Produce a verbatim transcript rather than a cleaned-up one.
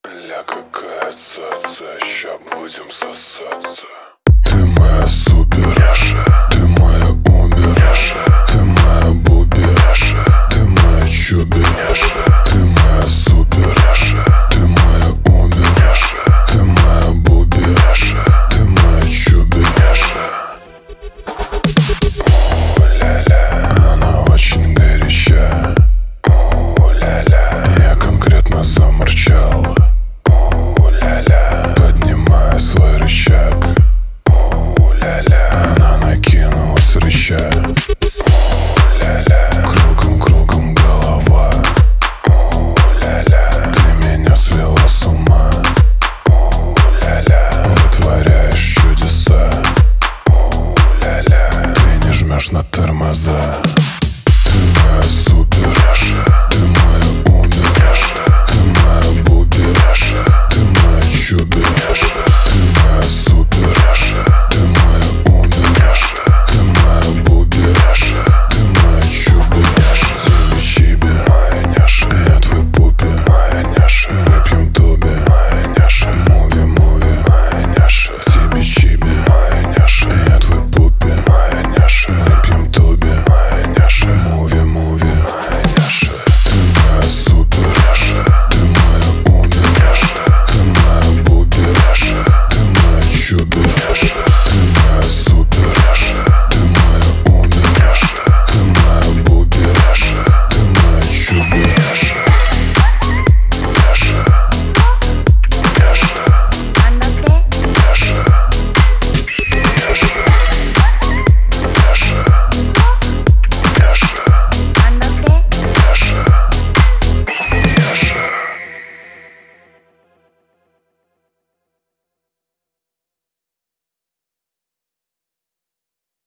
Ля, какая цаца, ща будем сосаться. Ты моя супер, Няша, ты моя убер, няша, ты моя буби, няша, ты моя чуби, няша, ты моя супер, няша, ты моя убер, няша, ты моя буби, няша, ты моя чуби, няша. О-ля-ля, она очень горяча. о-ля-ля, Я конкретно замурчал, о-ля-ля, поднимая свой рычаг. о-ля-ля, Она накинулась рыча. о-ля-ля, Кругом, кругом голова. о-ля-ля, Ты меня свела с ума.